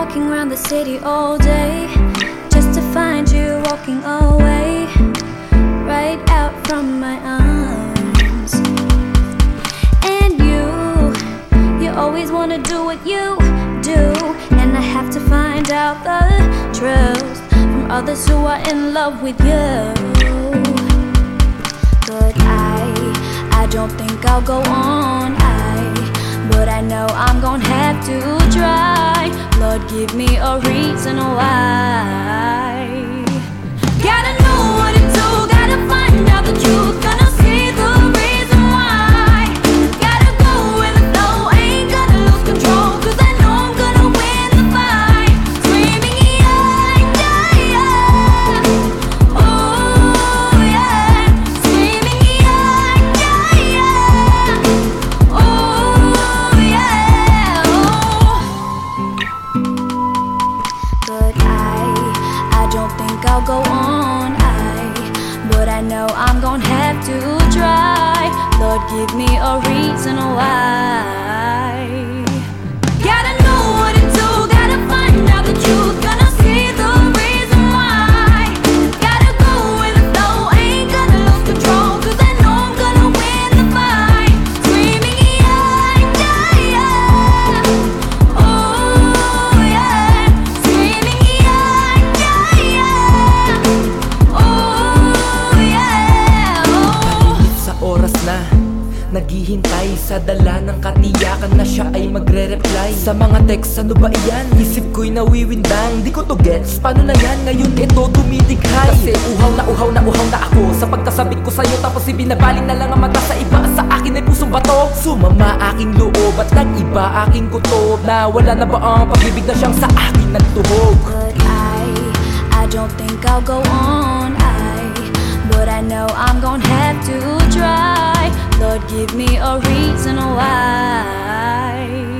walking around the city all day just to find you walking away, right out from my arms. And you always wanna do what you do, and I have to find out the truth from others who are in love with you. But I don't think I'll go on, but I know I'm gonna have to try. Lord, give me a reason why. Gotta know what to do, gotta find out the truth, gonna see the reason why. Gotta go with the flow, ain't gonna lose control, 'cause I know I'm gonna win the fight. Screaming yeah, yeah, yeah. Oh yeah. Screaming yeah, yeah, yeah. Oh yeah. But I don't think I'll go on, but I know I'm gonna have to try. Lord, give me a reason why. Gotta know what to do, gotta find out the truth, gonna see the reason why. Gotta go with the flow, ain't gonna lose control, 'cause I know I'm gonna win the fight. Screaming yeah, yeah, yeah. Oh yeah. Screaming yeah, yeah, yeah. Oh yeah. Mainit sa oras na naghihintay sa dala ng katiyakan na siya ay magre-reply sa mga text. Ano ba iyan? Isip ko'y nawiwindang, di ko to gets. Paano na yan? Ngayon ito dumidighay. Kasi uhaw na ako sa pagkasabik ko sa'yo, tapos ibinabaling na lang ang mata sa iba. Sa akin ay pusong bato, sumama aking loob at nag-iba aking kutob. Na wala na ba ang pag-ibig na siyang sa akin nagtuhog? But I don't think I'll go on, but I know I'm gonna have to try. Lord, give me a reason why.